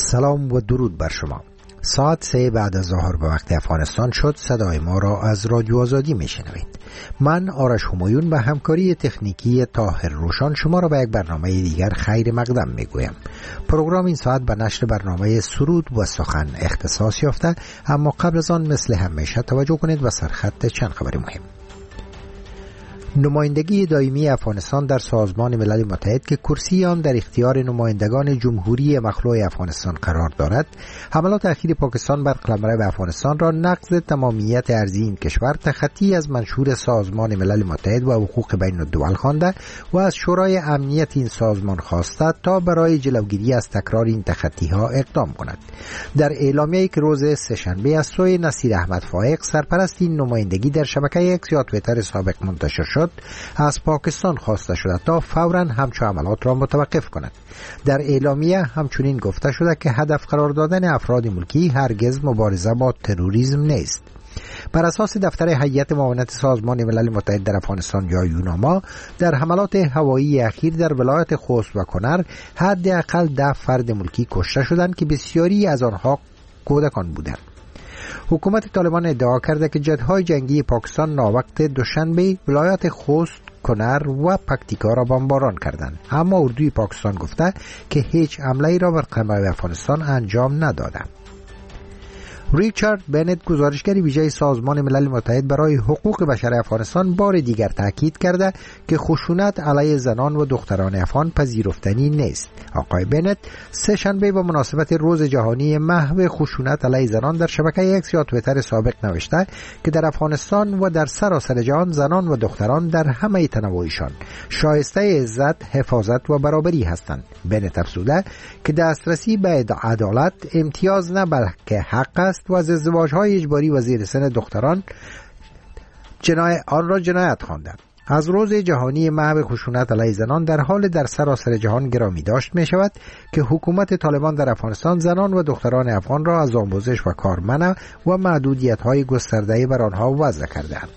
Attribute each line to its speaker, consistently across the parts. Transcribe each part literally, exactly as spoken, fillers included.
Speaker 1: سلام و درود بر شما. ساعت سه بعد از ظهر به وقت افغانستان شد. صدای ما را از رادیو آزادی میشنوید. من آرش همایون به همکاری تکنیکی طاهر روشان شما را به یک برنامه دیگر خیر مقدم میگویم. پروگرام این ساعت به نشر برنامه سرود و سخن اختصاص یافته، اما قبل از آن مثل همیشه توجه کنید به سرخط چند خبر مهم. نمایندگی دائمی افغانستان در سازمان ملل متحد که کرسی آن در اختیار نمایندگان جمهوری مخلوع افغانستان قرار دارد، حملات اخیر پاکستان بر قلمرو افغانستان را نقض تمامیت ارضی این کشور، تخطی از منشور سازمان ملل متحد و حقوق بین الدول خوانده و از شورای امنیت این سازمان خواسته تا برای جلوگیری از تکرار این تخطی‌ها اقدام کند. در اعلامیه‌ای که روز سه‌شنبه از سوی نصیر احمد فائق سرپرست این نمایندگی در شبکه اکس یا توییتر سابق منتشر شد، از پاکستان خواسته شده تا فوراً همچو عملات را متوقف کند. در اعلامیه همچنین گفته شده که هدف قرار دادن افراد ملکی هرگز مبارزه با تروریسم نیست. بر اساس دفتر هیئت معاونت سازمان ملل متحد در افغانستان یا یوناما، در حملات هوایی اخیر در ولایت خوست و کنر حداقل ده فرد ملکی کشته شدند که بسیاری از آنها کودکان بودند. حکومت طالبان ادعا کرده که جت‌های جنگی پاکستان ناوقت دوشنبه ولایات خوست، کنر و پکتیکا را بمباران کردند، اما اردوی پاکستان گفته که هیچ حمله‌ای را بر قلمرو افغانستان انجام نداده. ریچارد بنت، گزارشگر ویژه سازمان ملل متحد برای حقوق بشر افغانستان، بار دیگر تاکید کرده که خشونت علیه زنان و دختران افغان پذیرفتنی نیست. آقای بنت سه شنبه با مناسبت روز جهانی محو خشونت علیه زنان در شبکه اکس یا توییتر سابق نوشته که در افغانستان و در سراسر جهان زنان و دختران در همه تنوعشان شایسته عزت، حفاظت و برابری هستند. بنت افزوده که دسترسی به عدالت امتیاز نه بلکه حق است و از ازدواج‌های اجباری و زیر سن دختران جنایت آن را جنایت خوانده. از روز جهانی محو خشونت علیه زنان در حال در سراسر جهان گرامی داشت می شود که حکومت طالبان در افغانستان زنان و دختران افغان را از آموزش و کار منع و محدودیت‌های گسترده بر آنها وضع کرده‌اند.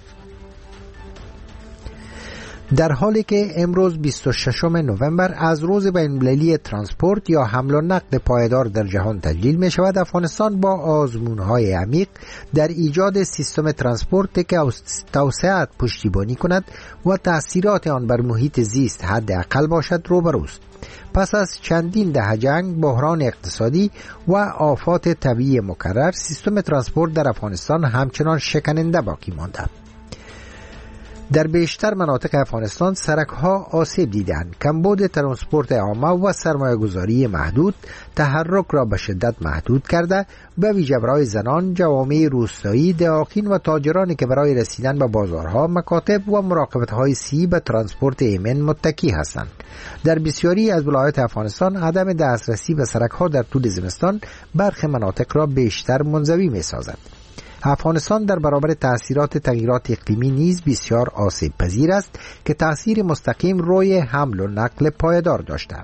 Speaker 1: در حالی که امروز بیست و ششم نوامبر از روز بین‌المللی ترانسپورت یا حمل و نقل پایدار در جهان تجلیل می شود، افغانستان با آزمون‌های عمیق در ایجاد سیستم ترانسپورت که توسعه پشتیبانی کند و تأثیرات آن بر محیط زیست حداقل باشد روبروست. پس از چندین دهه جنگ، بحران اقتصادی و آفات طبیعی مکرر، سیستم ترانسپورت در افغانستان همچنان شکننده باقی مانده. در بیشتر مناطق افغانستان سرک‌ها آسیب دیدند. کمبود ترانسپورت عامه و سرمایه‌گذاری محدود تحرک را به شدت محدود کرده، به ویژه برای زنان، جوامع روستایی، دهاقین و تاجرانی که برای رسیدن به بازارها، مکاتب و مراقبت‌های سی به ترانسپورت ایمن متکی هستند. در بسیاری از ولایات افغانستان عدم دسترسی به سرک‌ها در طول زمستان برخی مناطق را بیشتر منزوی می‌سازد. افغانستان در برابر تأثیرات تغییرات اقلیمی نیز بسیار آسیب پذیر است که تأثیر مستقیم روی حمل و نقل پایدار داشته.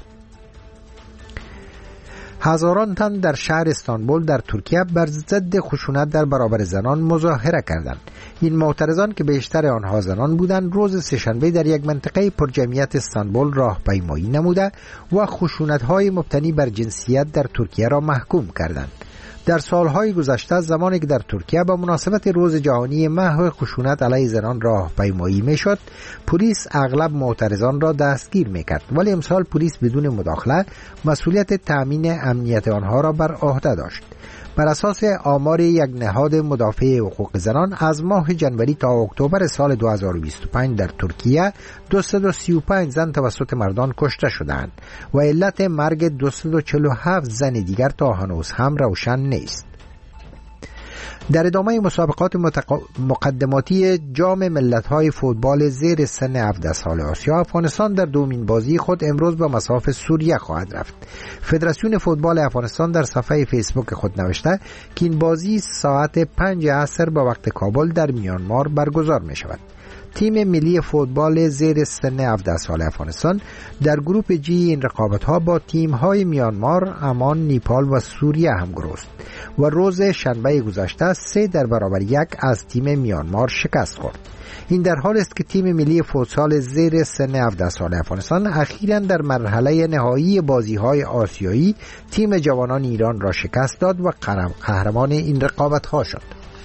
Speaker 1: هزاران تن در شهر استانبول در ترکیه بر ضد خشونت در برابر زنان مظاهره کردند. این معترضان که بیشتر آنها زنان بودند، روز سه‌شنبه در یک منطقه پرجمعیت استانبول راهپیمایی نموده و خشونت‌های مبتنی بر جنسیت در ترکیه را محکوم کردند. در سالهای گذشته، زمانی که در ترکیه به مناسبت روز جهانی محو خشونت علیه زنان راهپیمایی میشد، پلیس اغلب معترضان را دستگیر میکرد، ولی امسال پلیس بدون مداخله مسئولیت تأمین امنیت آنها را بر عهده داشت. بر اساس آمار یک نهاد مدافع حقوق زنان، از ماه جنوری تا اکتبر سال دو هزار و بیست و پنج در ترکیه دویست و سی و پنج زن توسط مردان کشته شدند و علت مرگ دویست و چهل و هفت زن دیگر تا هنوز هم روشن نیست. در ادامه مسابقات متق... مقدماتی جام ملت‌های فوتبال زیر سن هفده سال آسیا، افغانستان در دومین بازی خود امروز به مصاف سوریه خواهد رفت. فدراسیون فوتبال افغانستان در صفحه فیسبوک خود نوشته که این بازی ساعت پنج عصر به وقت کابل در میانمار برگزار می شود. تیم ملی فوتبال زیر سن هفده سال افغانستان در گروپ جی این رقابت‌ها با تیم‌های میانمار، عمان، نیپال و سوریه همگروه است و روز شنبه گذشته سه در برابر یک از تیم میانمار شکست خورد. این در حال است که تیم ملی فوتسال زیر سن هفده سال افغانستان اخیراً در مرحله نهایی بازی‌های آسیایی تیم جوانان ایران را شکست داد و قهرمان این رقابت‌ها شد.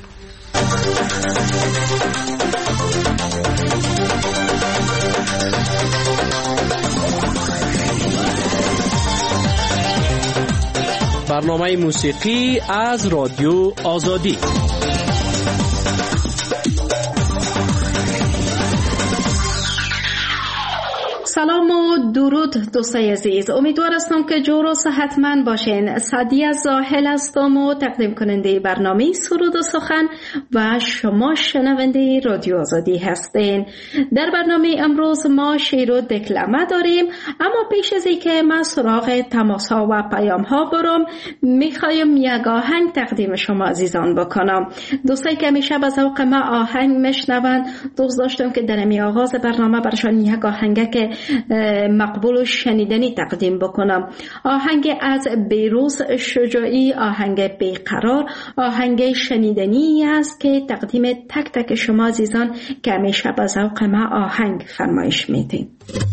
Speaker 2: برنامه موسیقی از رادیو آزادی.
Speaker 3: سلام و درود دوستای عزیز، امیدوار هستم که جور و صحتمند باشین. سعدیه زاهل هستم و تقدیم کننده برنامه سرود و سخن و شما شنونده رادیو آزادی هستین. در برنامه امروز ما شعر و دکلمه داریم، اما پیش از اینکه من سراغ تماس‌ها و پیام‌ها برم میخوایم یک آهنگ تقدیم شما عزیزان بکنم. دوستایی که همیشه به ذوق ما آهنگ میشنون، دوست داشتم که در می آغاز برنامه برشان یک آهنگ که مقبول و شنیدنی تقدیم بکنم. آهنگ از بیروز شجاعی، آهنگ بیقرار، آهنگ شنیدنی است که تقدیم تک تک شما عزیزان که همیشه به ذوق ما آهنگ فرمایش میدین.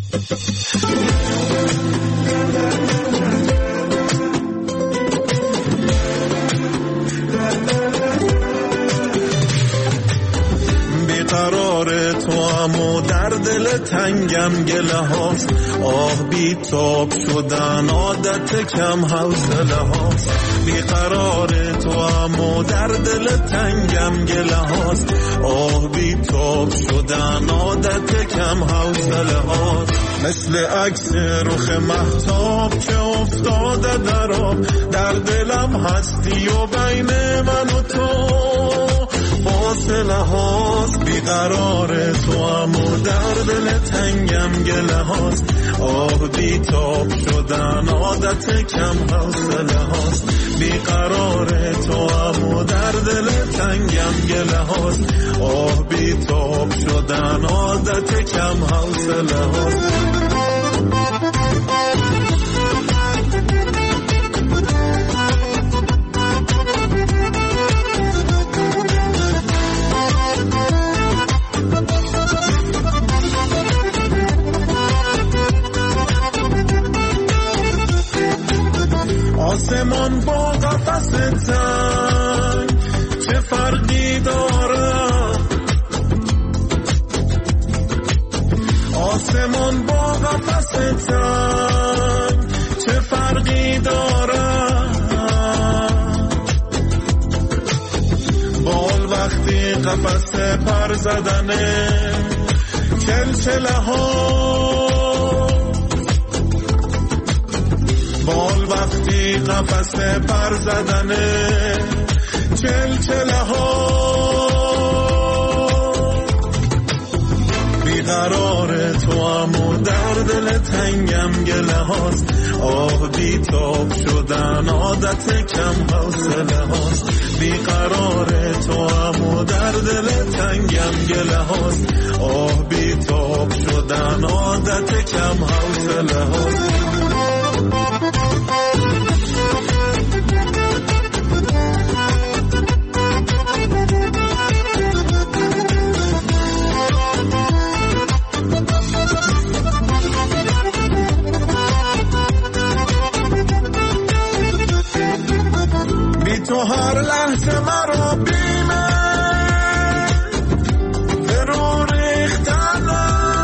Speaker 4: قرار تو امو در دل تنگم گله هاست، آه بی تاب شدن عادت کم حوصله هاست. بی قرار تو امو در دل تنگم گله هاست، آه بی تاب شدن عادت کم حوصله هاست. مثل عکس رخ مهتاب که افتاده در آب، در دلم هستی و بین من و تو فاصله هاست. بیقرار تو امو در دل تنگم گله هاست، آه بی تاب شدن عادت کم حوصله هاست. بیقرار تو امو در دل تنگم گله هاست، آه بی تاب شدن عادت کم حوصله هاست. آسمان با قفس تنگ چه فرقی داره، آسمان با قفس تنگ چه فرقی داره. بال وقتی قفس پر زدنه چلچله ها، بال وقتی قفس پر زدنه چلچله ها. بیقرار تو امو در دل تنگم گله هاست، آه بی تاب شدن عادت کم حوصله هاست. بیقرار تو امو در دل تنگم گله هاست، آه بی تاب شدن عادت کم حوصله هاست. تو هر لحظه مرا بیمه فرو ریختنه،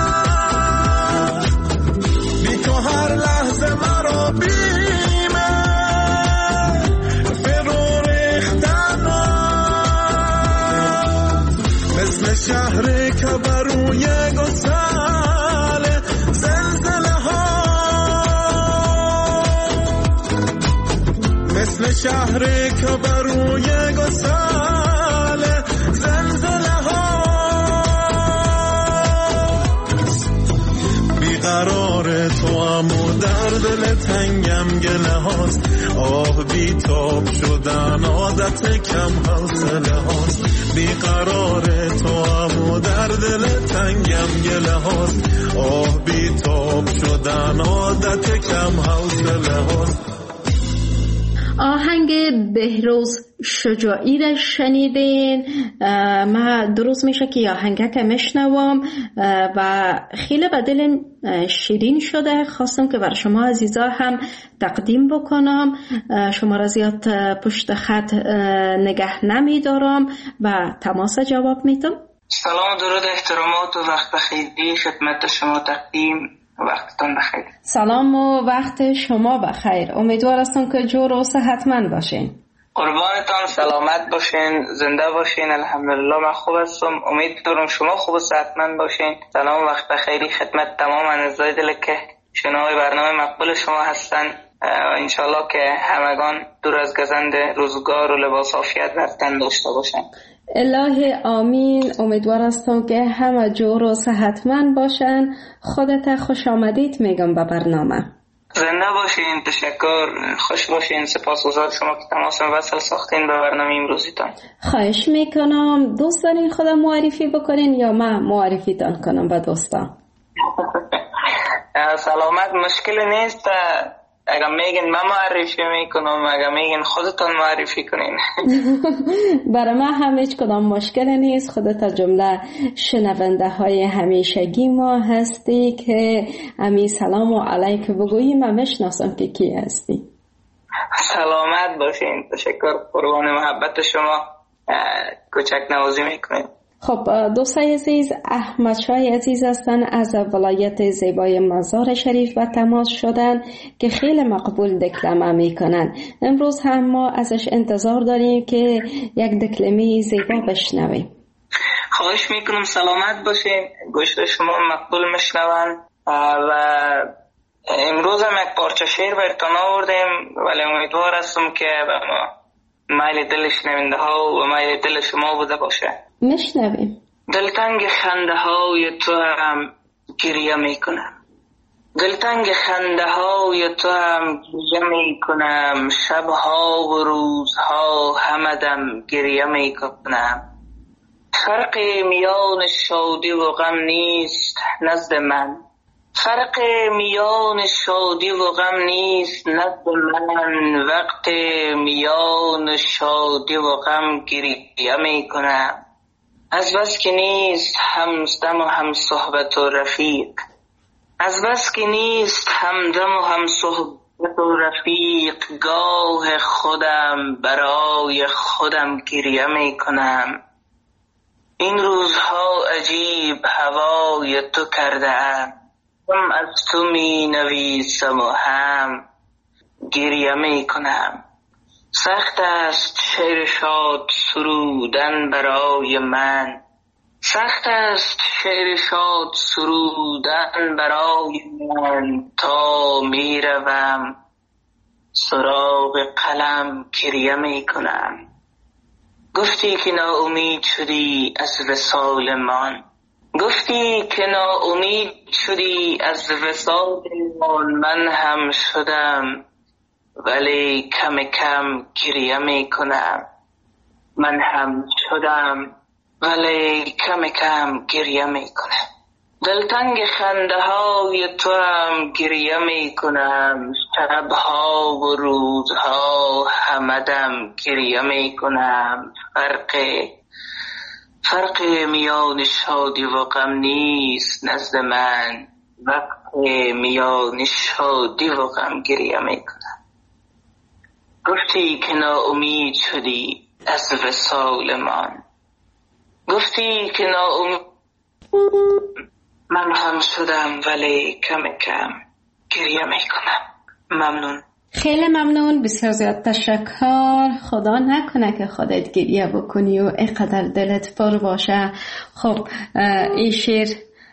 Speaker 4: بی تو هر لحظه مرا بیمه فرو ریختنه. مثل شهری که بروی گسل زلزله ها، مثل شهری که بروی گسل زلزله ها. بیقرار تو هم و در دل تنگم گله هاست. آه بی تاب شدن عادت کم حوصله هاست. بیقرار تو هم و در دل تنگم گله هاست. آه بی تاب شدن عادت کم حوصله هاست.
Speaker 3: آهنگ بهروز شجاعی را شنیدین. من درست میشه که آهنگه که میشنوم و خیلی به دلم شیرین شده. خواستم که بر شما عزیزا هم تقدیم بکنم. شما را زیاد پشت خط نگه نمیدارم و تماس جواب میتم.
Speaker 5: سلام، درود، احترامات و وقت بخیری خدمت شما تقدیم. وقتتون بخیر.
Speaker 3: سلام و وقت شما بخیر. امیدوار هستم که جور و صحتمند باشین.
Speaker 5: قربانتان، سلامت باشین، زنده باشین. الحمدلله من خوب هستم. امیدوارم شما خوب و صحتمند باشین. سلام و وقت بخیری خدمت تمام اعضای دل که شنوای برنامه مقبول شما هستن. انشالله که همگان دور از گزند روزگار و لباس عافیت بر تن داشته باشن.
Speaker 3: الهی آمین. امیدوار هستم که همه جور و صحتمند باشن. خودت خوش آمدید میگم به برنامه.
Speaker 5: زنده باشین، تشکر، خوش باشین. سپاسگزار شما که تماس وصل ساختین به برنامه امروزیتان.
Speaker 3: خواهش میکنم. دوست دارین خودم معرفی بکنین یا من معرفیتان کنم به دوستان؟
Speaker 5: سلامت، مشکل نیست. اگر میگین من معرفی میکنم، اگر میگین خودتان معرفی کنین.
Speaker 3: برای من هم هیچ کدام مشکل نیست. خودت جمله شنونده های همیشگی ما هستی که امی سلام و علیک بگویی. من میشناسم که کی هستی.
Speaker 5: سلامت باشین، تشکر، قربان محبت شما. کوچک نوازی میکنین.
Speaker 3: خب دوستای عزیز، احمد شاه عزیز هستن از ولایت زیبای مزار شریف و تماس شدن که خیلی مقبول دکلمه میکنن. امروز هم ما ازش انتظار داریم که یک دکلمه زیبا بشنویم.
Speaker 5: خواهش میکنم، سلامت باشین. گوشت شما مقبول میشنون و امروز هم یک پارچه شعر براتون آوردیم، ولی امیدوار هستم که مایل دل شنونده ها و مایل دل شما بوده باشه.
Speaker 3: میشنویم.
Speaker 5: دلتنگ خنده های تو هم گریه میکنم. دلتنگ خنده های تو هم گریه میکنم. شبها و روزها همدم گریه میکنم. فرق میان شادی و غم نیست نزد من. فرق میان شادی و غم نیست نزد من. وقت میان شادی و غم گریه میکنم. از بس که نیست همدم و هم صحبت و رفیق. از بس که نیست همدم و هم صحبت و رفیق. گاه خودم برای خودم گریه میکنم. این روزها عجیب هوای تو کرده ام. هم از تو می نویسم و هم گریه میکنم. سخت است شعر شاد سرودن برای من. سخت است شعر شاد سرودن برای من. تا می روم سراغ قلم گریه میکنم. گفتی که ناامید شدی از وصال من. گفتی که ناامید شدی از وصال من. من هم شدم ولی کم کم گریه میکنم. من هم شدم ولی کم کم گریه میکنم. دلتنگ خنده های تو هم گریه میکنم. شبها و روزها همدم گریه میکنم. فرق فرق میان شادی و غم نیست نزد من. وقت میان شادی و غم گریه میکنم. گفتی که ناامید شدی از وصال من. گفتی که ناامید من هم شدم ولی کم کم گریه میکنم. ممنون.
Speaker 3: خیلی ممنون. بسیار زیاد تشکر. خدا نکنه که خودت گریه بکنی و اینقدر دلت پر باشه. خب این شعر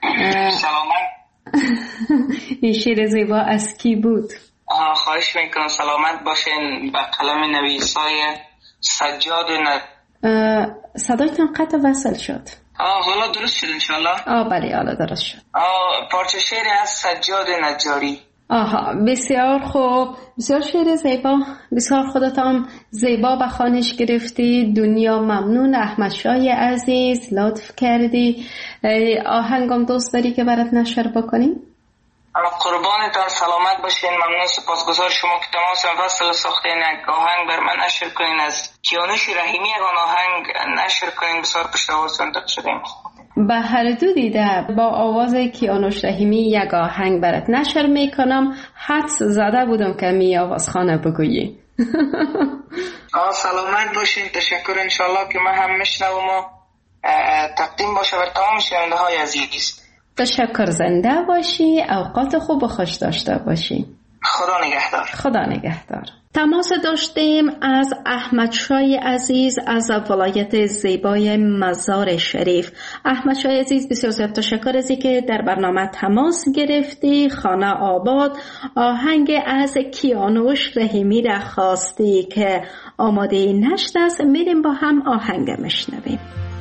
Speaker 3: این شعر زیبا از کی بود؟
Speaker 5: خواهش میکنم سلامت باشین. به قلم نویسای سجاد ن...
Speaker 3: صدایتان قطع وصل شد.
Speaker 5: آه حالا درست شد انشالله.
Speaker 3: آه بله حالا درست شد.
Speaker 5: آه پارچه شعر از سجاد نجاری.
Speaker 3: آها، بسیار خوب، بسیار شعر زیبا، بسیار خودتان زیبا به خوانش گرفتی. دنیا ممنون. احمد شاه عزیز لطف کردی. آهنگم دوست داری که برات نشر بکنیم؟
Speaker 5: قربانتان، سلامت باشین. ممنون، سپاسگزار شما که تماس فصل ساختین یک آهنگ بر من نشر کنین. از کیانوش رحیمی یک آهنگ نشر کنین. بسیار پشتوار صندوق شدیم.
Speaker 3: به هر دو دیده با آواز کیانوش رحیمی یک آهنگ برات نشر میکنم. حدس زده بودم که می آواز خانه بگویی.
Speaker 5: آه سلامت باشین. تشکر. انشالله که من هم میشنوم و تقدیم باشه بر تمام شنونده های عزیز.
Speaker 3: تشکر. زنده باشی، اوقات خوب و خوش داشته باشی.
Speaker 5: خدا نگهدار.
Speaker 3: خدا نگهدار. تماس داشتیم از احمد شاه عزیز از ولایت زیبای مزار شریف. احمد شاه عزیز بسیار زیاد تشکر از اینکه در برنامه تماس گرفتی. خانه آباد آهنگ از کیانوش رحیمی را خواستی که آماده نشده است. میریم با هم آهنگ مشنویم.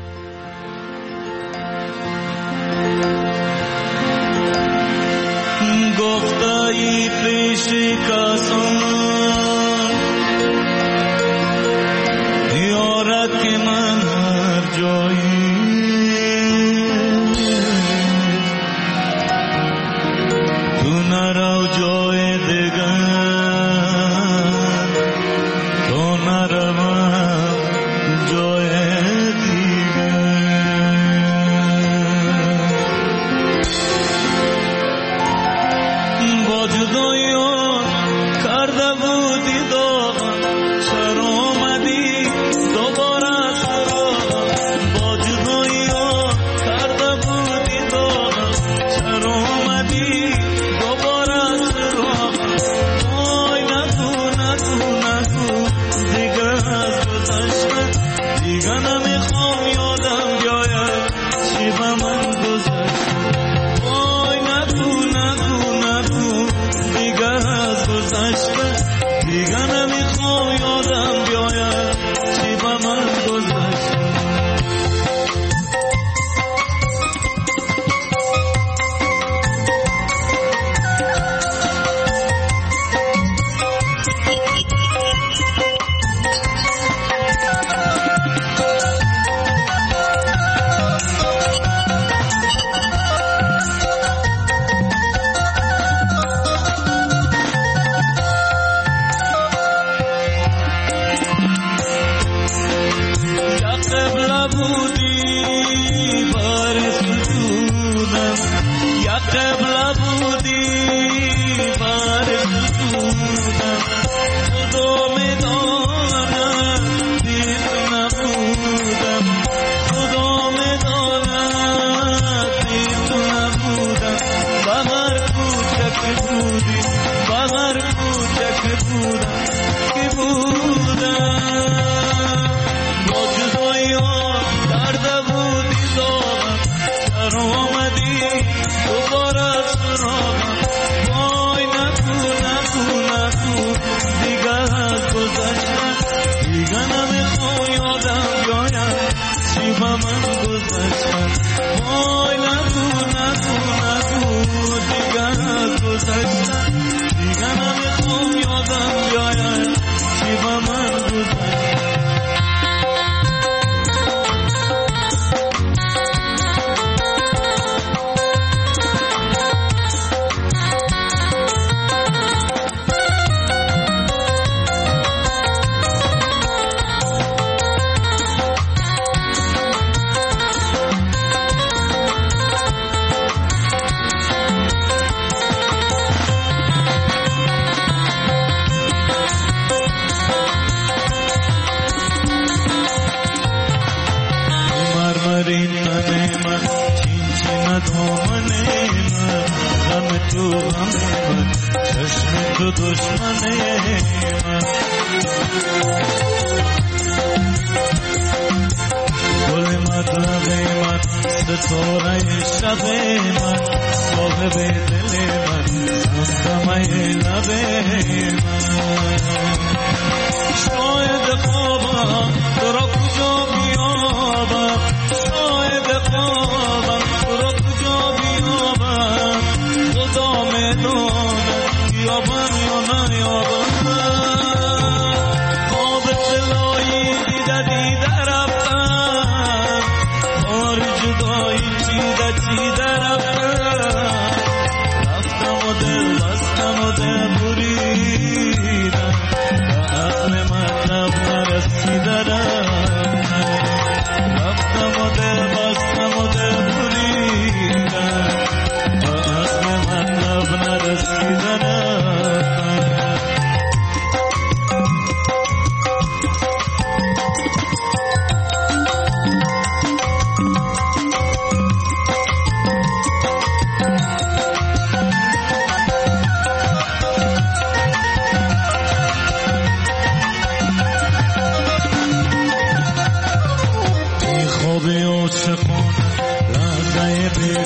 Speaker 4: گفتایی پیش کسان دیاره که من هر جایی تو نرو جای دیگر تو نروم جای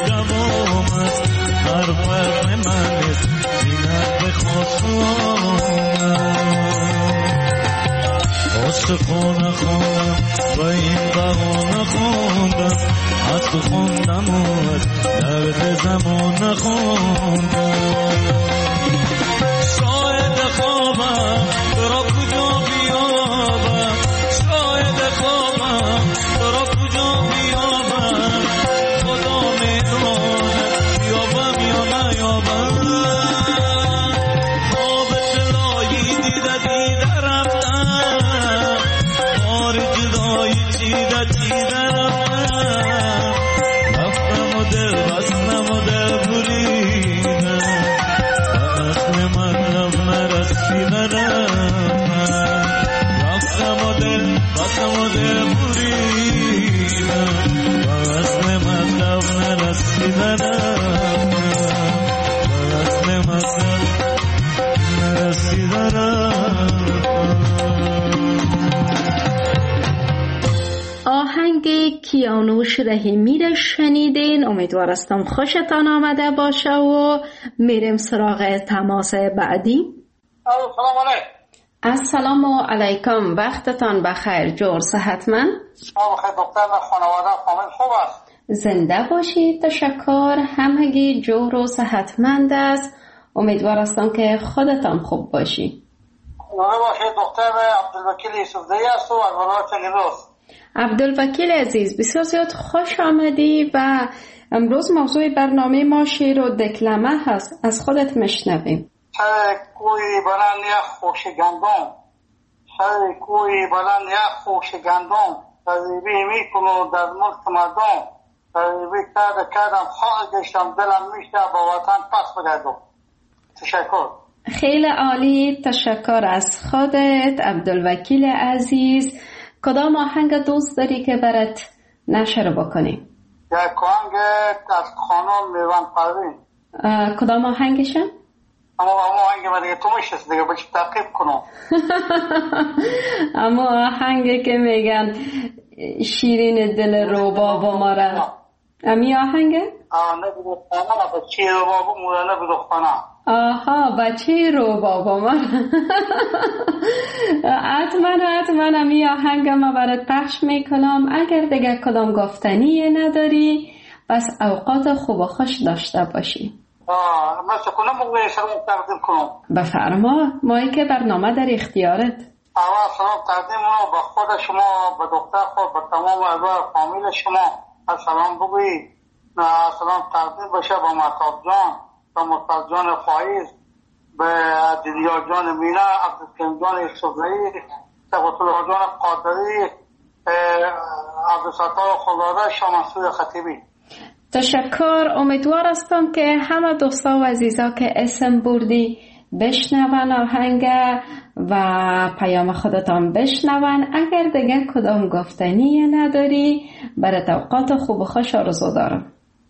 Speaker 4: دوام است هر فرق من است بینت به خواستم عاشقانه خوندم و این بهانه خوندم از تو خوندم و از درد زمان خوندم شاید خوابم برا کجا بیابم شاید خوابم برا کجا بیابم خدا میدونه بیابم یا نیابم خواب طلایی دیده دیده رفتم جدای چیده چیده رفتم رفتم و دل بستم و دل بریدم و اصل مطلب نرسیده رفتم رفتم و دل بستم و دل بریدم و اصل مطلب نرسیده رفتم و اصل مطلب نرسیده رفتم.
Speaker 3: آهنگ کیانوش رحیمی را شنیدین. امیدوار هستم خوشتان آمده باشه و میریم سراغ تماس بعدی.
Speaker 6: سلام علیکم.
Speaker 3: السلام علیکم، وقتتان بخیر. جور صحتمند؟
Speaker 6: بخیر دکتر، خانواده فامیل خوب است؟
Speaker 3: زنده باشید. تشکر. همگی جور و صحتمند است. امیدوار هستم که خودتان خوب باشی.
Speaker 6: زنده باشید دکتر. عبدالوکیل یوسفزئی است و از ولایت نیمروز.
Speaker 3: عبدالوکیل عزیز، بسیار زیاد خوش آمدی و امروز موضوع برنامه ما شعر و دکلمه هست. از خودت مشنویم.
Speaker 6: سر کوی بلند یک خوش گندم، سر کوی بلند یک خوش گندم، تذیبی می کنو در ملک مردم، تذیبی کرده کردم خواهد گشتم دلم میشه با وطن پس بگردم. تشکر. خیلی
Speaker 3: عالی، تشکر از خودت عبدالوکیل عزیز. کدام آهنگ دوست داری که برات نشر بکنیم؟
Speaker 6: یک آهنگ از خانم میوان پروین.
Speaker 3: کدام آهنگشه؟
Speaker 6: اما آهنگ ما دیگه تو میشست دیگه بچه تعقیب کنم.
Speaker 3: اما آهنگی که میگن شیرین دل روباب و ماره، امی آهنگه؟
Speaker 6: آه نه بیدو خانه، بچه روباب و ماره نه بیدو خانه.
Speaker 3: آها، بچه رو بابا من. حتما حتما امی آهنگ ما برات پخش میکنم. اگر دیگه کدام گفتنی نداری بس اوقات خوب و خوش داشته باشی.
Speaker 6: آه مثل کنم موقعی سلام تقدیم کنم.
Speaker 3: بفرما، مایی که برنامه در اختیارت.
Speaker 6: اول سلام تقدیم کنم به خود شما، به دکتر خود، به تمام اعضای فامیل شما. سلام بگویی. سلام تقدیم باشه به مهتاب جان، به مصطفی جان فایز، به دیدیا جان مینا، عبدالکریم جان یوسفزئی، تقویت الله جان قادری، عبدالستار خداداد، شاه مسعود خطیبی.
Speaker 3: تشکر. امیدوار هستم که همه دوستا و عزیزا که اسم بردی بشنون آهنگ و پیام خودتان بشنون. اگر دیگه کدام گفتنی نداری برای اوقات خوب و خوش آرزو دارم.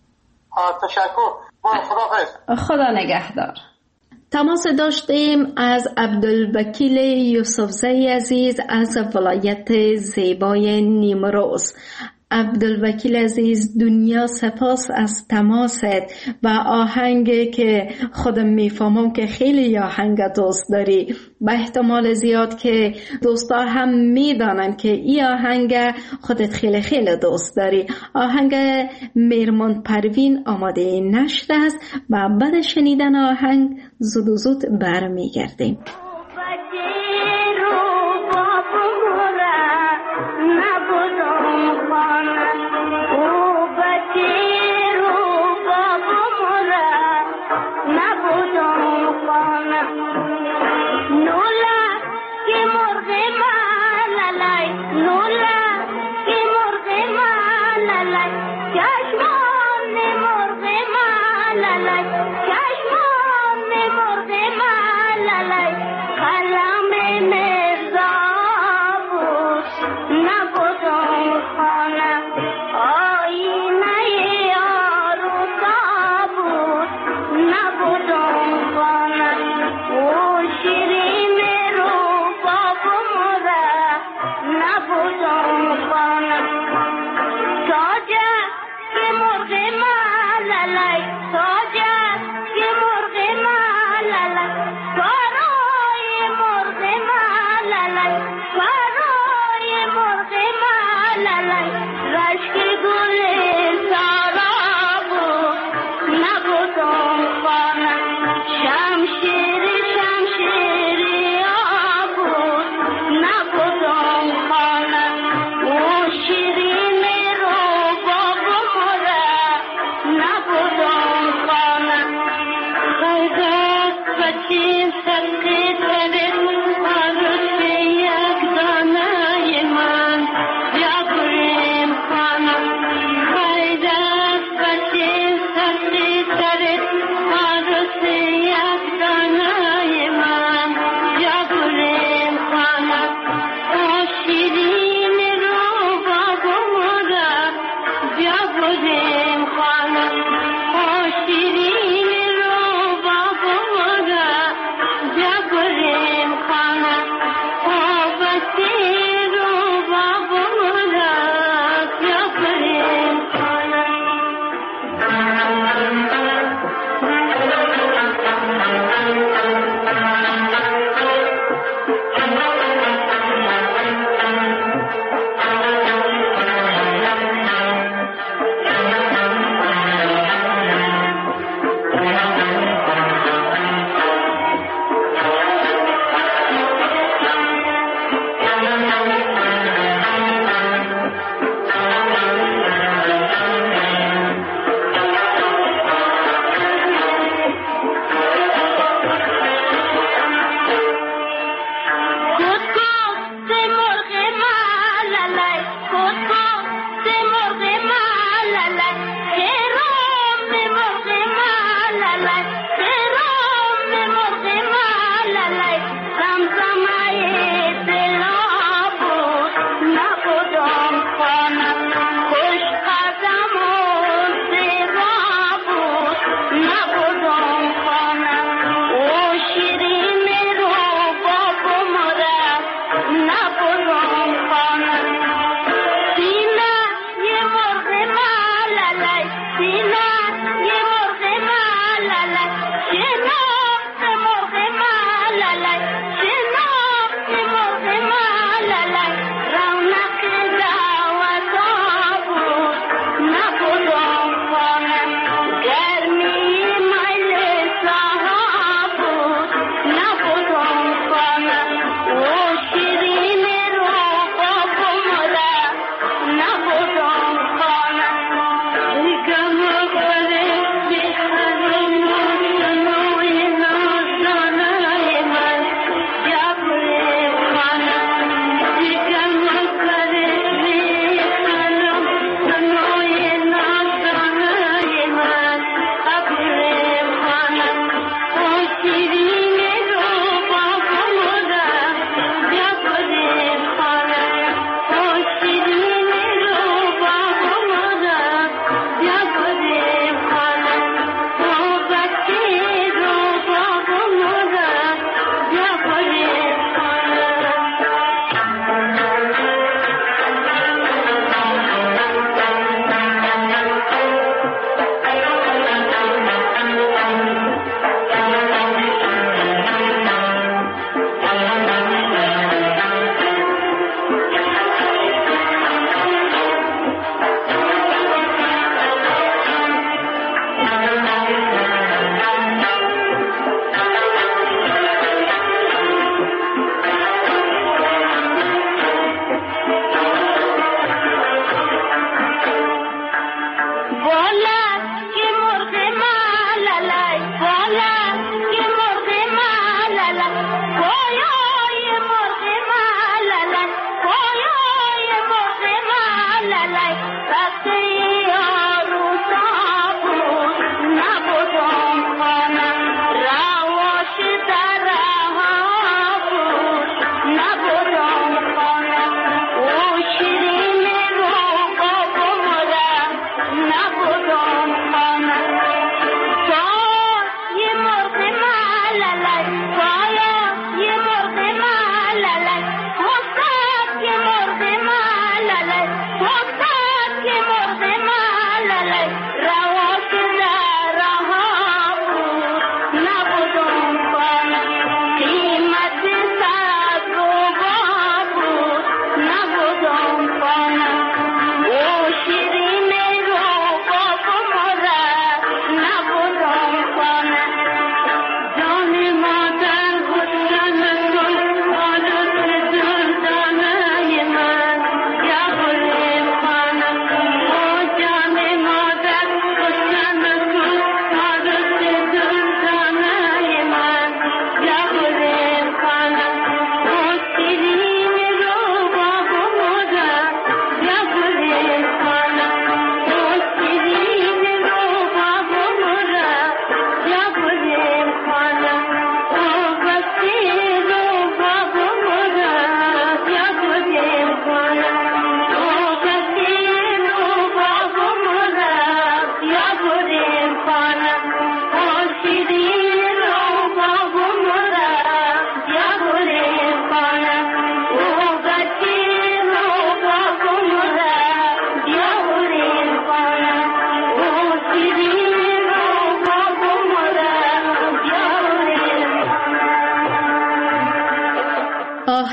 Speaker 6: تشکر. خدا
Speaker 3: خدا نگهدار. تماس داشتیم از عبدالوکیل یوسفزئی عزیز از ولایت زیبای نیمروز. عبدالوکیل عزیز، دنیا سپاس از تماست و آهنگی که خودم میفهمم که خیلی آهنگ دوست داری. به احتمال زیاد که دوستا هم میدانن که این آهنگ خودت خیلی خیلی دوست داری. آهنگ میرمان پروین آماده نشر است و بعد شنیدن آهنگ زود و زود برمیگردیم.
Speaker 7: Like Yeah.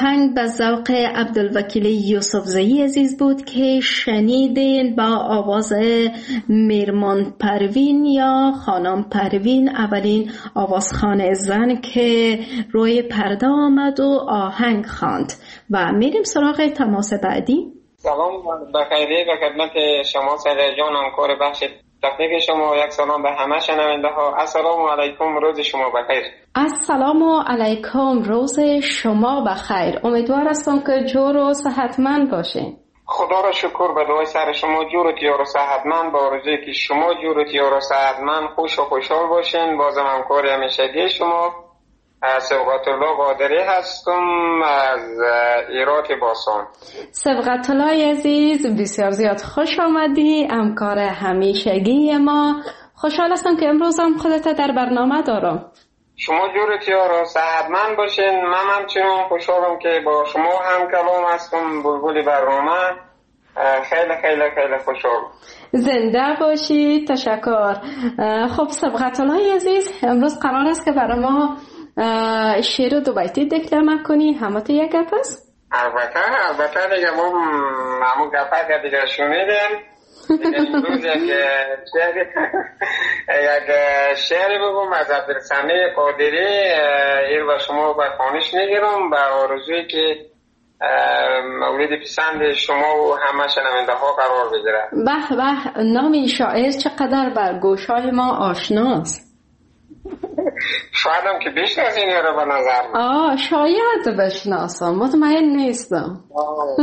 Speaker 3: آهنگ به ذوق عبدالوکیل یوسفزئی عزیز بود که شنیدین با آواز میرمان پروین یا خانم پروین، اولین آوازخوان زن که روی پرده آمد و آهنگ خواند. و میریم سراغ تماس بعدی.
Speaker 7: سلام بخیری به خدمت شما سر جان همکار بخش تکنیک شما. یک سلام به همه شنونده ها. السلام علیکم، روز شما بخیر.
Speaker 3: السلام علیکم، روز شما بخیر. امیدوار هستم که جور و صحتمند باشین.
Speaker 7: خدا را شکر به دعای سر شما جور و تیار و صحتمند، با آرزویی که شما جور و تیار و صحتمند، خوش و خوشحال باشین. بازم همکار همیشگی شما سبقت الله قادری هستم از ایرات باسان.
Speaker 3: سبقت الله عزیز، بسیار زیاد خوش آمدی، همکار همیشگی ما. خوشحال هستم که امروز هم خودت در برنامه دارم.
Speaker 7: شما جورتیار و صحتمند باشین. من همچنان خوشحالم که با شما هم کلام هستم، بلبل برنامه. خیلی خیلی خیلی خوشحال.
Speaker 3: زنده باشی. تشکر. خب سبقت الله عزیز، امروز قرار است که برای ما شعر دو بیتی دکلمه کنی. همه تو یک گپ است؟
Speaker 7: البته البته دیگه ما همون گپه که دیگه شنیدیم. دیگه امروز یک شعر یک شعر بگم از عبدالسمیع قادری. این و شما به خوانش میگیرم به آرزویی که مورد پسند شما و همه شنونده ها قرار بگیره.
Speaker 3: به به، نام شاعر چقدر بر گوشای ما آشناست.
Speaker 7: شاید هم که بشناسین رو به نظر من.
Speaker 3: آه شاید بشناسم، مطمئن نیستم.
Speaker 7: آه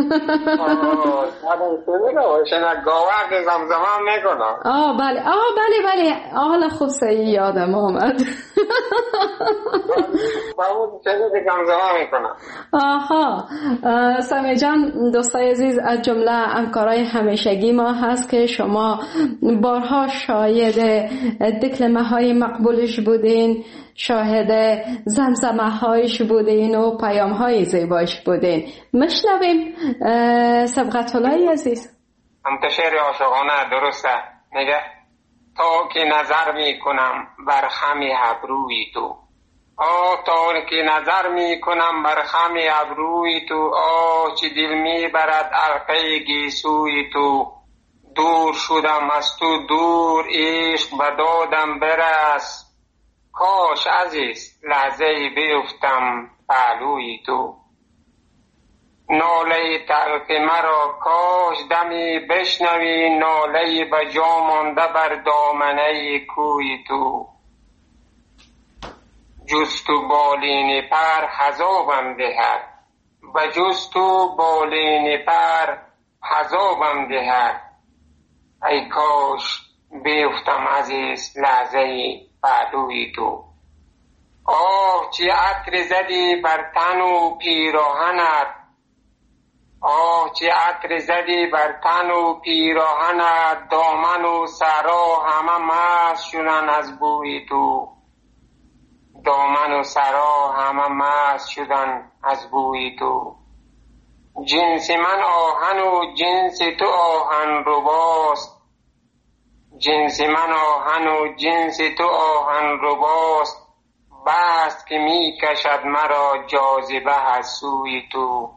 Speaker 7: شاید گاورد زمزمه میکنم.
Speaker 3: آه بله آه بله بله حالا خوب صحیح یادم آمد.
Speaker 7: با اون چیزی زمزمه میکنم.
Speaker 3: آها سمیع جان، دوستای عزیز، از جمله همکارای همیشگی ما هست که شما بارها شاهد دکلمه های مقبولش بودین، شاهد زمزمه هایش بودین و پیام های زیبایش بودین. مشنویم سبقت الله عزیز.
Speaker 7: هم شعر عاشقانه درسته. میگه تا که نظر میکنم بر خم ابروی تو، آه تا که نظر میکنم بر خم ابروی تو، آه چه دل میبرد علقه گیسوی تو. دور شدم از تو دور، عشق به دادم برس، کاش عزیز لحظه بیفتم پهلوی تو. ناله تلخ مرا کاش دمی بشنوی، ناله به جا مانده بر دامنه کوی تو. جز تو بالین پر حذابم دهد، و جز تو بالین پر حذابم دهد، ای کاش بیفتم عزیز لحظه پهلوی تو. آه چه عطر زدی بر تن و پیراهنت، آه چه عطر زدی بر تن و پیراهنت، دامن و سرا همه مست شدن از بوی تو. دامن و سرا همه مست شدن از بوی تو. جنس من آهن و جنس تو آهن رباست، جنس من آهن و جنس تو آهن رباست، بست که می کشد مرا جاذبه از سوی تو.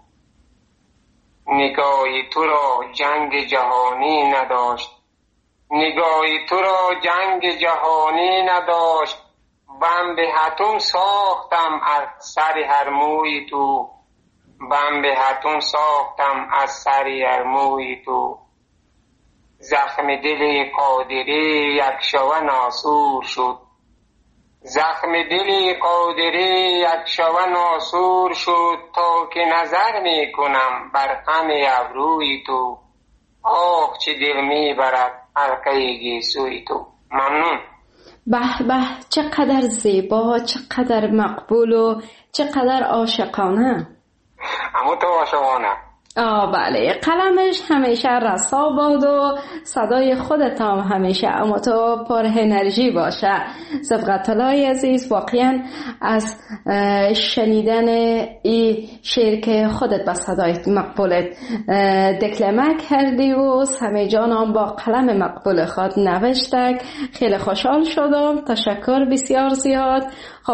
Speaker 7: نگاهی تو را جنگ جهانی نداشت، نگاهی تو را جنگ جهانی نداشت، بم به حتم ساختم از سر هر موی تو. بم به حتم ساختم از سر هر موی تو. زخم دل قادری یک شوه ناسور شد، زخم دل قادری یک شوه ناسور شد، تا که نظر می کنم بر خم ابروی تو. آه چه دل می برد حلقه گیسوی تو. ممنون.
Speaker 3: به به، چقدر زیبا، چقدر مقبول و چقدر عاشقانه.
Speaker 7: اما تو عاشقانه.
Speaker 3: آه بله، قلمش همیشه رسا باد و صدای خودت هم همیشه اما تو پر انرژی باشه. سبقت الله عزیز، واقعا از شنیدن این شعر که خودت با صدای مقبولت دکلمه کردی و سمیع جان هم با قلم مقبول خود نوشتک، خیلی خوشحال شدم. تشکر بسیار زیاد. خب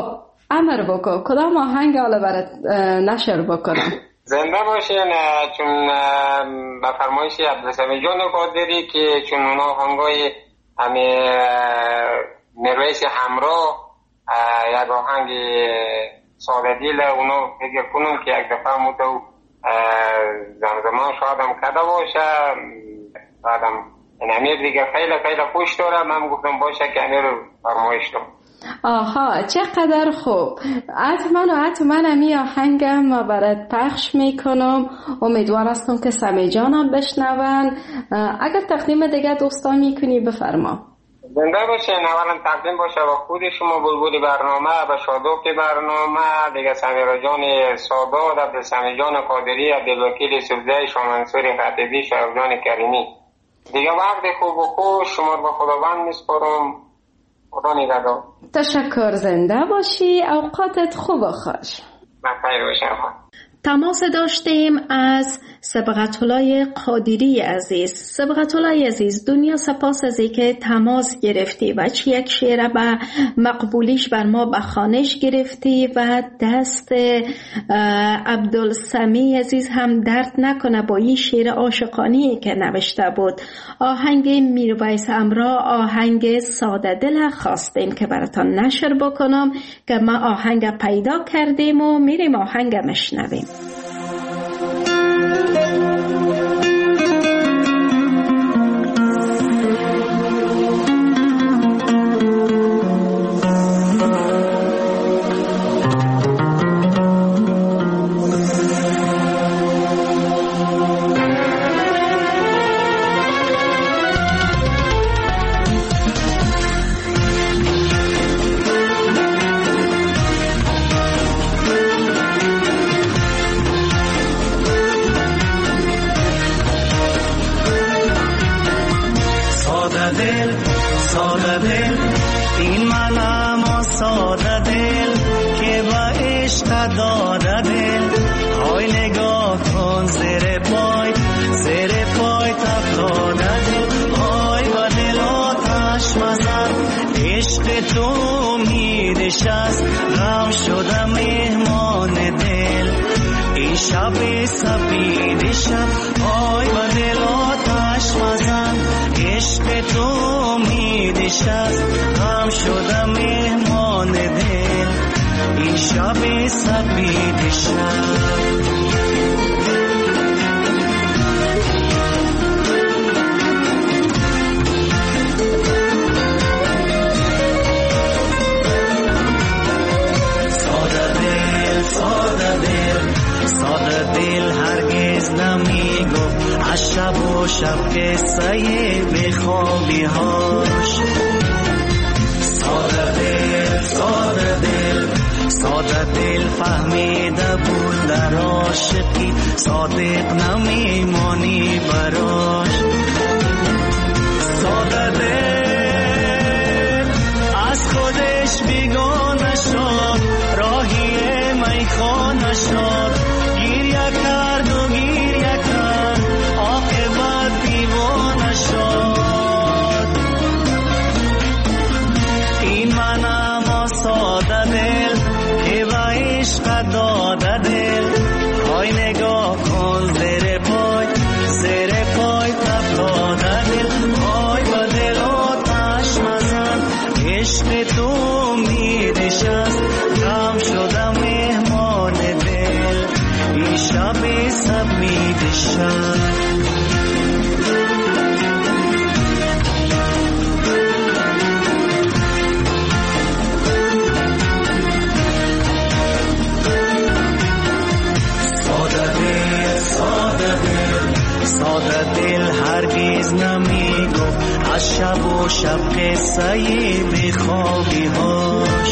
Speaker 3: امر بکن کدام آهنگ حالا برات نشر بکنم؟
Speaker 7: زنده باشین. چون به فرمایش عبدالسمی جان قادری که چون اونا آهنگای همه مرویس همراه یک آهنگ ساده دیل اونا فکر کنم که یک دفعه متو زمزمان شاید هم کده باشه بعدم این امیر دیگه خیلی خیلی خوش داره. من گفتم باشه که امیر رو فرمایش دارم.
Speaker 3: آها چقدر خوب. حتما و حتما امی آهنگم برات پخش میکنم. امیدوار هستم که سمی جانم بشنون. اگر تقدیم دیگه دوستان میکنی بفرما.
Speaker 7: زنده باشین. اولا تقدیم باشه با خود شما بلبل برنامه و شادوک برنامه دیگه سمیرا جان سادات، عبدالسمی جان قادری، عبدالوکیل سبزه، شامنصور خطیبی، شایب جان کریمی. دیگه وقت خوب و خوش شما رو با خداوند میسپارم. خدا نگهدار. تشکر.
Speaker 3: زنده باشی. اوقاتت خوب و خوش.
Speaker 7: من خیر باشم.
Speaker 3: تماس داشتیم از سبغت‌الله قادری عزیز. سبغت‌الله عزیز دنیا سپاس از که تماس گرفتی و چی یک شعر به مقبولیش بر ما به خوانش گرفتی و دست عبدالسمی عزیز هم درد نکنه با این شعر عاشقانه‌ای که نوشته بود. آهنگ میرویس همراه، آهنگ ساده دل خواستیم که براتان نشر بکنم که ما آهنگ پیدا کردیم و میریم آهنگ مشنویم.
Speaker 8: شب قصه بخوابی هاش ساده دل ساده دل ساده دل فهمیده بود در عاشقی صادق نمیمانی براش ساده دل از خودش بیگانه شد راهی میخانه شد گریه کرد و گریه کرد عاقبت دیوانه شد این منم ساده دل که با عشق داده دل های نگاه کن زیر پای زیر پای تفتاده دل های با دل آتش مزن عشق تو امیدش است غم شدم مهمان دل این شب سمیدش است ساده دل هرگز نمیگفت از شب و شب قصه بخوابی هاش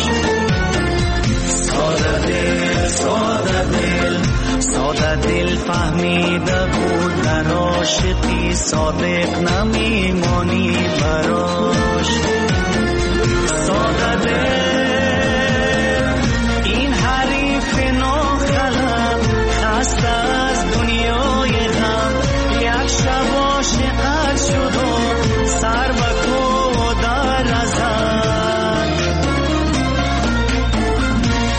Speaker 8: ساده دل ساده دل ساده دل فهمیده بود در عاشقی صادق نمیمانی براش ساده دل این حریف ناخلم خسته از دنیای غم یک شب عاشقت شد و سر بکو در ازد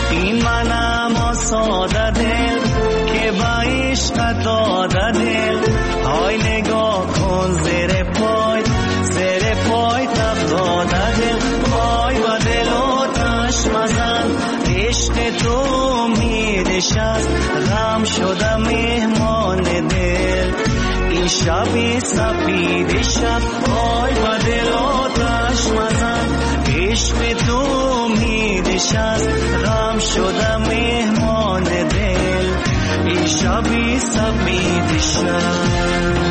Speaker 8: عشق تو امیدش است، غم شده مهمان دل. این شب سپید شب پای و دل آتش مزن، عشق تو امیدش است، غم شده مهمان دل. این شب سپید شب.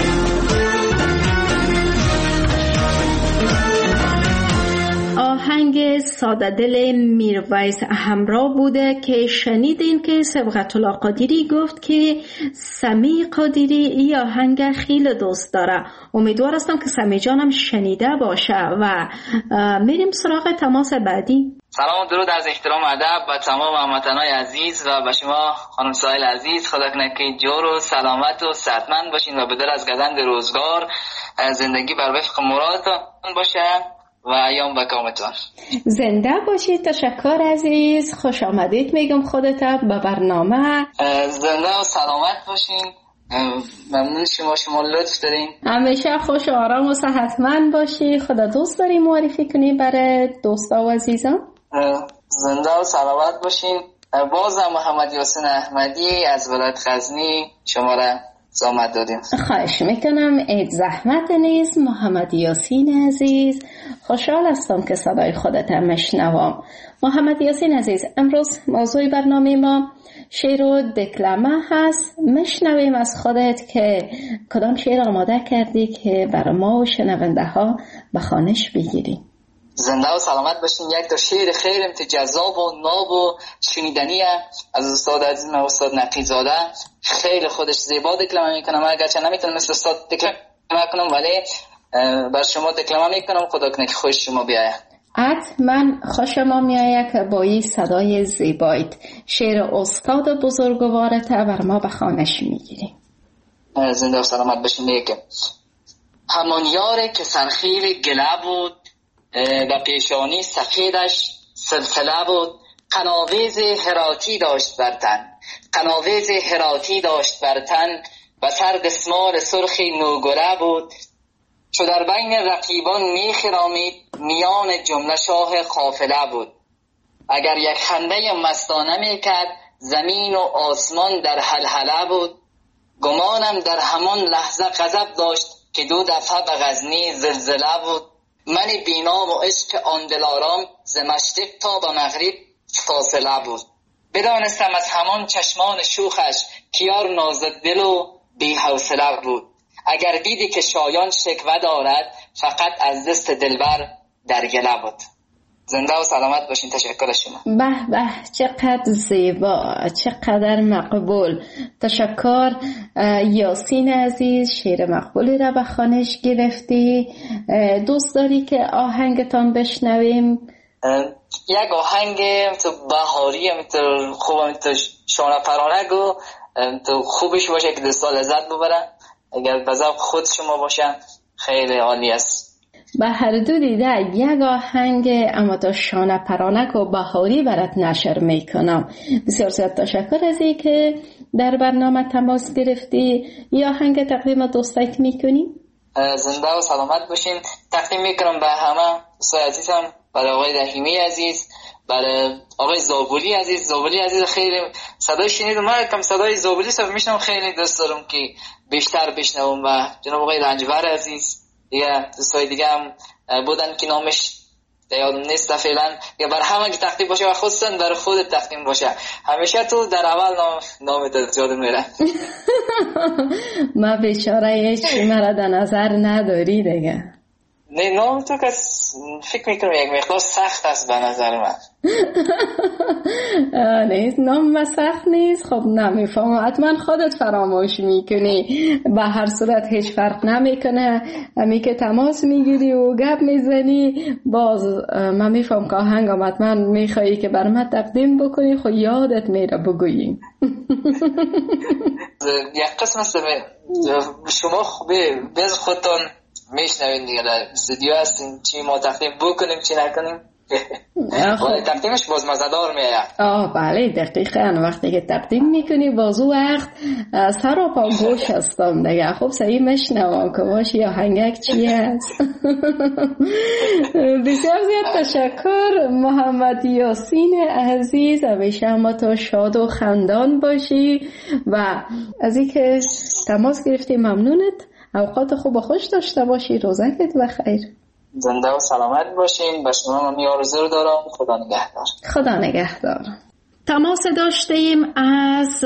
Speaker 3: آهنگ ساده دل میرویس همراه بوده که شنیدین که صبغت الله قادری گفت که سمی قادری این آهنگ خیلی دوست داره. امیدوار هستم که سمی جانم شنیده باشه و میریم سراغ تماس بعدی.
Speaker 5: سلام و درود از احترام ادب به تمام هموطنان عزیز و به شما خانم سایل عزیز. خدا کنه که جور و سلامت و صحتمند باشین و به دل از گزند روزگار زندگی بر وفق مرادتان باشه و ایام به کامتون.
Speaker 3: زنده باشید. تشکر عزیز، خوش آمدید میگم خودت به برنامه.
Speaker 5: زنده و سلامت باشین. ممنون شما، شما لطف دارین.
Speaker 3: همیشه خوش و آرام و صحتمند باشی. خدا دوست داری معرفی کنی برای دوستا و عزیزان؟
Speaker 5: زنده و سلامت باشین. بازم محمد یاسین احمدی از ولایت غزنی شما را زحمت دادیم.
Speaker 3: خواهش میکنم. عید زحمت نیست. محمد یاسین عزیز، خوشحال هستم که صدای خودت هم میشنوم. محمد یاسین عزیز، امروز موضوع برنامه ما شعر و دکلمه هست. میشنویم از خودت که کدام شعر آماده کردی که برای ما و شنونده ها به خوانش بگیریم.
Speaker 5: زنده و سلامت باشین. یک تا شعر خیلی جذاب و ناب و شنیدنیه از استاد عزیزم استاد نقیزاده. خیلی خودش زیبا دکلمه میکنم، اگرچه نمیتونم مثل استاد دکلمه کنم ولی بر شما دکلمه میکنم. خدا کنه که خوش شما بیایه.
Speaker 3: حتما خوش ما میایه که با این صدای زیبایت شعر استاد بزرگوارت بر ما به خوانش میگیریم.
Speaker 5: زنده و سلامت باشین. میگم همان یاره که سرخیل گله بود، به پیشانی سفیدش سلسله بود. قناویز هراتی داشت بر تن، قناویز هراتی داشت بر تن و سر دسمال سرخی نوگره بود. چو در بین رقیبان میخرامید، میان جمله شاه قافله بود. اگر یک خنده مستانه میکرد، زمین و آسمان در حلحله بود. گمانم در همان لحظه غضب داشت که دو دفعه به غزنی زلزله بود. من بینام و عشق آن دلارام، ز مشرق تا به مغرب فاصله بود. بدانستم از همان چشمان شوخش، کیار نازک دل و بی حوصله بود. اگر دیدی که شایان شکوه دارد، فقط از دست دلبر در گله بود. زنده و سلامت باشین. تشکر شما.
Speaker 3: به به، چقدر زیبا، چقدر مقبول. تشکر یاسین عزیز، شعر مقبولی را به خوانش گرفتی. دوست داری که آهنگتان بشنویم؟
Speaker 5: یک آهنگ تو بهاری هم تو خوبم، تو شانه پرانه گو تو خوبش باشه که دستا لذت ببرن. اگر بذاب خود شما باشن خیلی عالی است.
Speaker 3: به هر دو دیده یک آهنگ اما تا شانه پرانک و بهاری برات نشر میکنم. بسیار زیاد تشکر از این که در برنامه تماس گرفتی. یا آهنگ تقدیم دوستایت میکنی؟
Speaker 5: زنده و سلامت باشین. تقدیم میکنم به همه دوستای عزیزم، برای آقای رحیمی عزیز، برای آقای زابولی عزیز. زابولی عزیز خیلی صدای شنیدم، من کم صدای زابولی صرف میشنم، خیلی دوست دارم که بیشتر بشنوم. و جناب آقای رنجبر عزیز، دیگه دوستای دیگه هم بودن که نامش یادم نیست فعلا. یا بر همه که تقدیم باشه و خودستان برای خودت تقدیم باشه. همیشه تو در اول نام نامت یادم میره.
Speaker 3: ما بیچاره هیچ مرا در نظر نداری دیگه.
Speaker 5: نه نام تو که فکر میکنم یک مقدار سخت است به نظر من.
Speaker 3: نیست نام سخت نیست. خب نمیفهم، حتما خودت فراموش میکنی. به هر صورت هیچ فرق نمیکنه، همی که تماس میگیری و گپ میزنی باز من میفهم که آهنگم حتما میخوایی که بر من تقدیم بکنی، خب یادت میره بگویی.
Speaker 5: یک قسم است شما خوبه bez خودتان میشنوید دیگه، در استودیو هستیم چی ما تقدیم بکنیم چی نکنیم. ولی تقدیمش باز مزدار میاد.
Speaker 3: آه بله دقیقاً وقتی که تقدیم میکنی باز او وقت سر و پا گوش هستم دیگه. خب صحیح مشنوم که باش یا هنگک چی هست. بسیار زیاد تشکر محمد یاسین عزیز، همیشه همه تو شاد و خندان باشی و از این که تماس گرفتی ممنونت. اوقات خوب و خوش داشته باشی. روزکت بخیر.
Speaker 5: زنده و سلامت باشین. به شما من آرزو رو دارم. خدا نگهدار.
Speaker 3: خدا نگهدار. تماس داشتیم از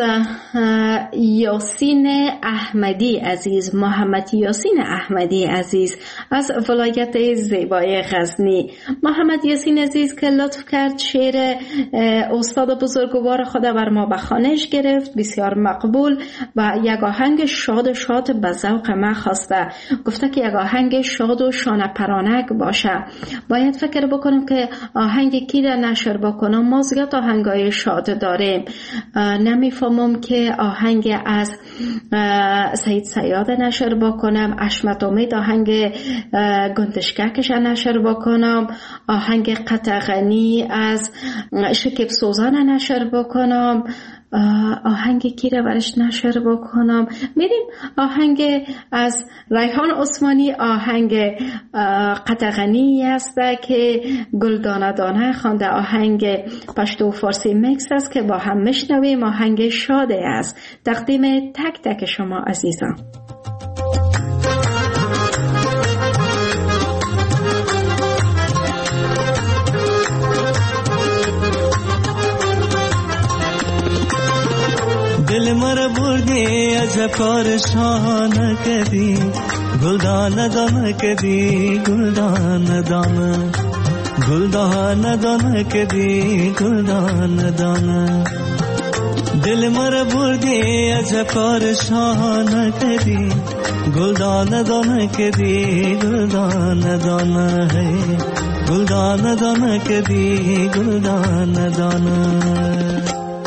Speaker 3: یاسین احمدی عزیز، محمد یاسین احمدی عزیز از ولایت زیبای غزنی. محمد یاسین عزیز که لطف کرد شعر استاد بزرگوار خدا بر ما به خوانش گرفت، بسیار مقبول و یک آهنگ شاد شاد به ذوق ما خواسته. گفته که یک آهنگ شاد و شانه پرانک باشه. باید فکر بکنم که آهنگ کی را نشر بکنم. ما زیاد آهنگای شاد داریم. نمیفهمم که آهنگ از سید سیاد نشر بکنم، اشمت امید آهنگ گندشککش نشر بکنم، آهنگ قطغنی از شکیب سوزان نشر بکنم، آهنگ کی را برش نشر بکنم. میریم آهنگ از ریحان عثمانی، آهنگ قطغنی است که گلدانه دانه خوانده، آهنگ پشتو فارسی میکس است که با هم میشنویم. آهنگ شاده است. تقدیم تک تک شما عزیزان.
Speaker 8: دل مر بردی از کار شانه کدی، گلدان دانه کدی، گلدان دانه، گلدان دانه کدی، گلدان دانه. دل مر بردی از کار شانه کدی، گلدان دانه کدی، گلدان دانه ہے، گلدان دانه کدی، گلدان دانه.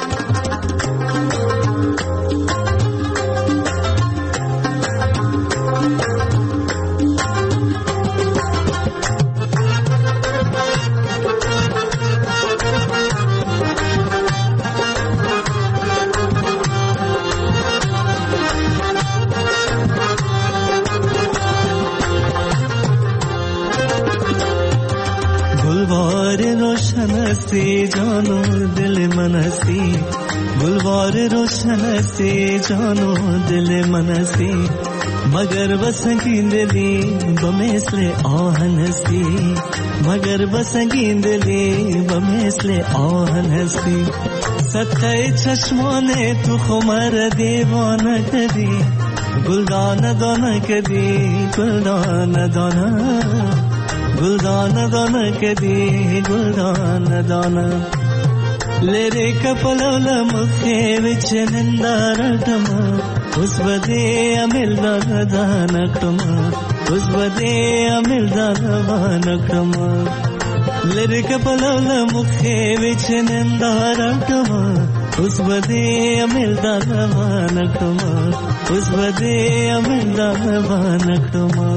Speaker 8: सी जानो दिल मनसी, गुलवार रोशन सी जानो दिल मनसी, मगर बसंगी दिली बमेसले आहनसी, मगर बसंगी दिली बमेसले आहनसी. सत्य चश्माने तू खुमर दीवाना कदी, गुलदान दाना कदी, गुलदान दाना, गुलदान दाना कदी, गुलदान दाना. लेरे कपलवल मुखे विच निंदारटमा, उस बदे अमिल दानकमा, उस बदे अमिल दानकमा. लेरे कपलवल मुखे विच निंदारटमा, उस बदे अमिल दानकमा, उस बदे अमिल दानकमा.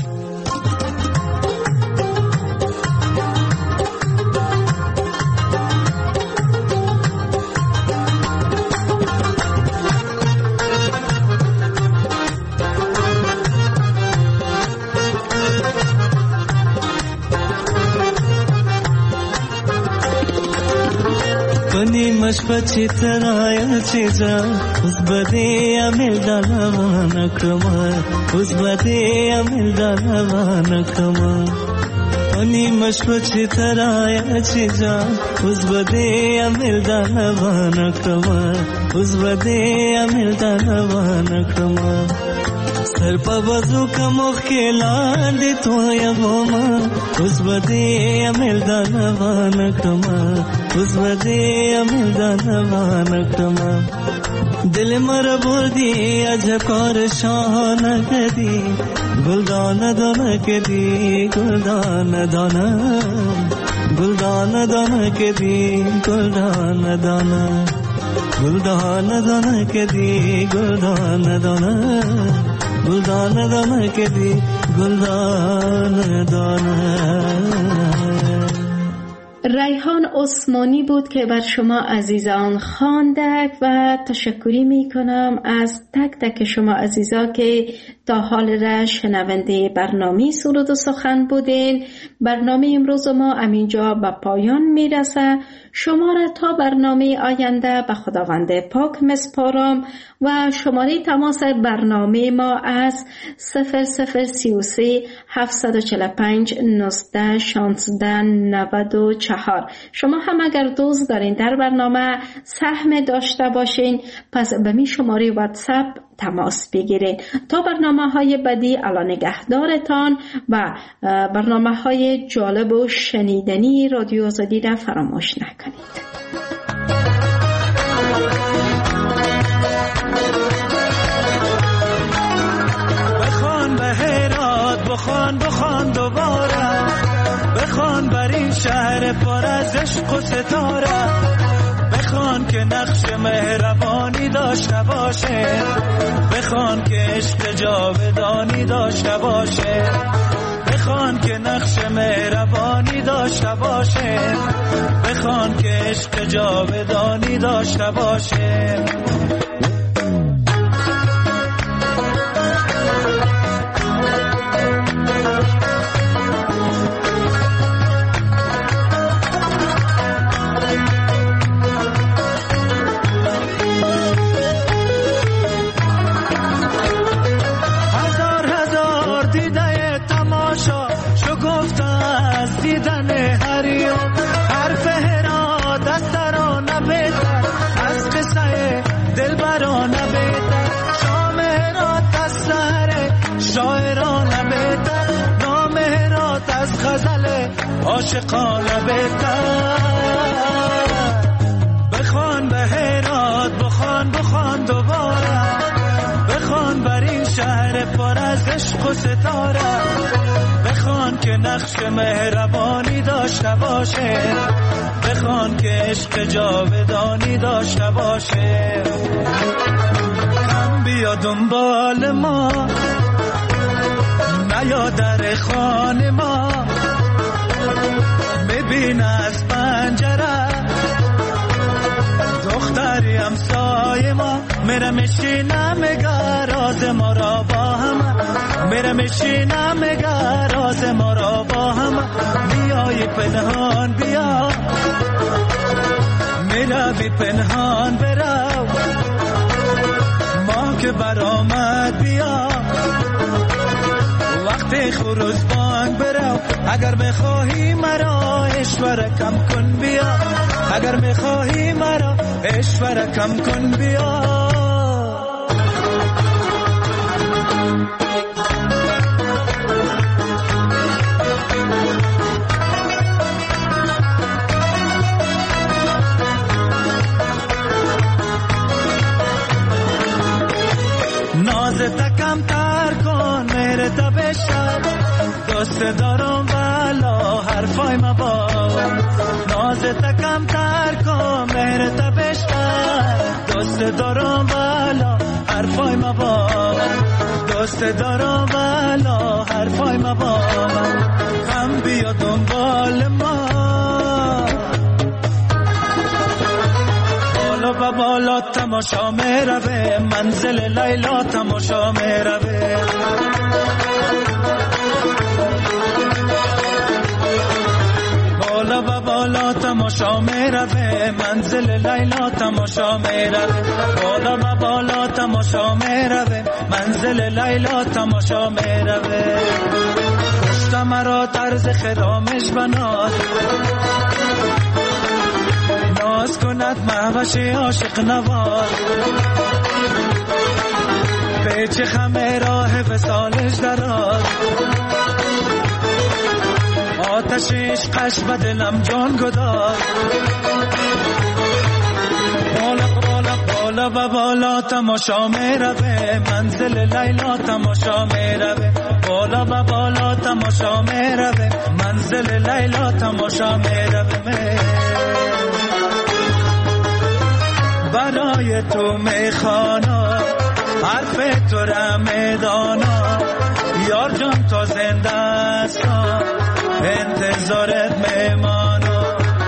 Speaker 8: मशबची तराया चीजा उस बदे अमिल दानवान कमा, उस बदे अमिल दानवान कमा. अनि मशबची तराया चीजा उस बदे अमिल दानवान कमा, उस बदे अमिल दानवान कमा. सर पर वजू का मुखला दे तो यगोमा, उस बदे अमिल दानवान कमा, उस बदे अमिल दानवान कमा. दिल मर बोदी अजकार शान कदी, गुलदान दाना कदी, गुलदान दाना, गुलदान दाना कदी, गुलदान दाना, गुलदान दाना कदी, गुलदान दाना, गुलदान दाना कदी, गुलदान दाना.
Speaker 3: ریحان عثمانی بود که بر شما عزیزان خواندک و تشکری می کنم از تک تک شما عزیزا که تا حال را شنونده برنامه سرود و سخن بودین. برنامه امروز ما همینجا به پایان می رسه. شما را تا برنامه آینده به خداوند پاک مسپارم و شماره تماس برنامه ما از صفر صفر سی و سه هفتصد و چهل و پنج نوزده شانزده نود و چهار. شما هم اگر دوست دارین در برنامه سهم داشته باشین پس به می شماره واتساپ تماس بگیرید. تا برنامه های بعدی الان نگهدارتان و برنامه های جالب و شنیدنی رادیو آزادی را فراموش نکنید.
Speaker 8: بخوان به هرات، بخوان بخوان دوباره، بخوان بر این شهر پر از عشق و ستاره، بخوان که نقش مهربانی داشته باشه، بخوان که عشق جاودانی داشته باشه، بخوان که نقش مهربانی داشته باشه، بخوان که عشق جاودانی داشته باشه. عاشقانه بهتر بخوان به هرات، بخوان بخوان دوباره، بخوان بر این شهر پر از عشق و ستاره، بخوان که نقش مهربانی داشته باشه، بخوان که عشق جاودانی داشته باشه. کم بیا دنبال ما، نیا در خانه ما، ببین از پنجره دختری همسایه ما، میره میشینه میگه راز ما را با هم، میره میشینه میگه راز ما را با هم. بیای پنهان بیا، میره بی پنهان برو، ما که برآمد بیا، وقتی خروج بانگ برو. اگر بخواهی مرا اشوره کم کن بیا، اگر بخواهی مرا اشوره کم کن بیا. نازت کم تر کن میره تا بشم، دوست دارم والا حرفای ما باور، نازت کم تر کن میره تا بشم، دوست دارم والا حرفای ما باور، دوست دارم والا حرفای ما باور. کم بیا دنبال ما، بالا و بالا تماشا میروه، منزل لیلا تماشا میروه، بالا و بالا تماشا میروه، منزل لیلا تماشا میروه، بالا و بالا تماشا میروه، منزل لیلا تماشا میروه. پشت مرا طرز خرامش بناد، ناز کند مهوش عاشق نوار، پیچ خمه راه وصالش دراز، آتش عشقش به دلم جان گداز. بالا بالا بالا و بالا تماشا میروه، منزل لیلا تماشا میروه، بالا و بالا تماشا میروه، منزل لیلا تماشا میروه. برای تو میخوانا حرف تو را میدانا، یار جان تا زنده است انتظارت میمانا،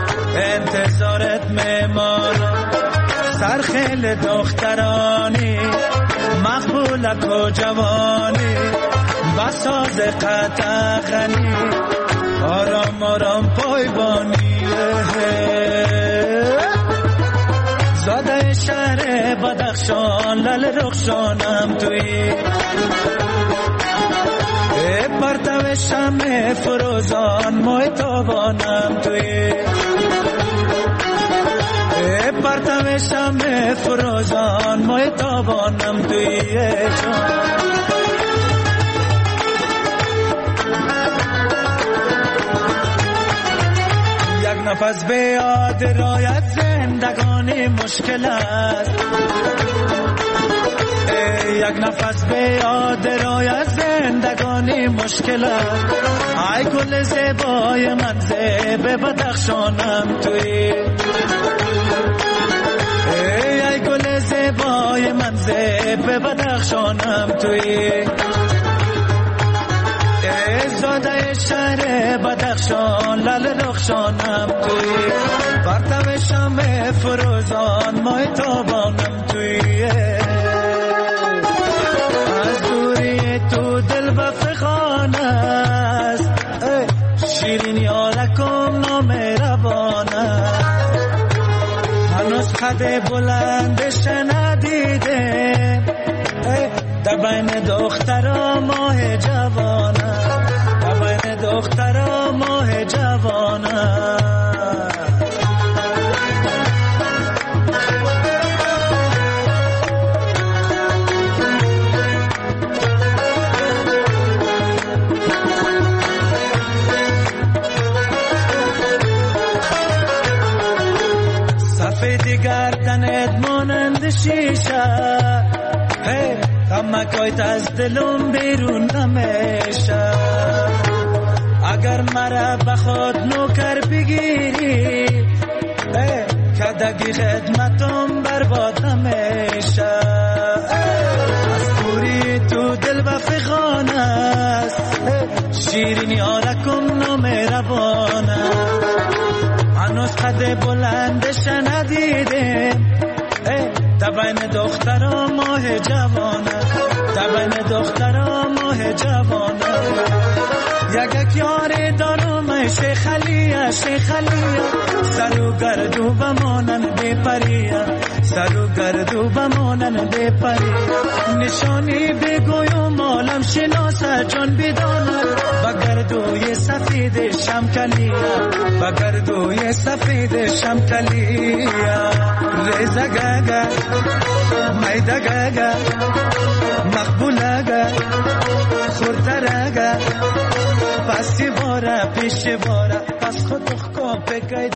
Speaker 8: میل دخترانی مقبولک و جوانی بساز قطع غنی آرام آرام پایبانی زاده شهر بدخشان لل رخشانم توی پرتو شمع فروزان موی تابانم توی پرتو شمع فروزان موی تابانم توی یک نفس به یاد رایت زندگانی مشکل است یک نفس به یاد رایت زندگانی مشکل است ای گل زیبای من زیب بدخشانم توی ای گل زیبای من زیب بدخشانم توی زاده شهر بدخشان لل رخشانم توی پرتو شمع فروزان مای تابانم توی از دوری تو دل بفخان است شیرین یارکم نامهربان است هنوز قد بلندش ندیدم در بین دخترا ماه جوانه در بین دخترا ماه جوانه سفید گردنت مانند شیشه مکایت از دلم بیرون نمیشه اگر مرا بخود نوکر بگیری کدگی خدمتم برباد نمیشه از دوری تو دل بفخان است شیرین یارکم نامهربان هنوز قد بلندش ندیدم تبین دخترا ماه جوانه تبین دخترا ماه جوانه یک یاری دارم شیخ علیه شیخ علیه سرو گردو بمانن بی پریه سرو گردو بمانن بی پریه نشانی بگویم عالم شناسه جان بداند بگردوی سفید شمکلیه بگردوی سفید شمکلیه ریزه گگه میده گگه مقبوله گه خورده گه پسی باره پیش باره پس خود اخکا بگید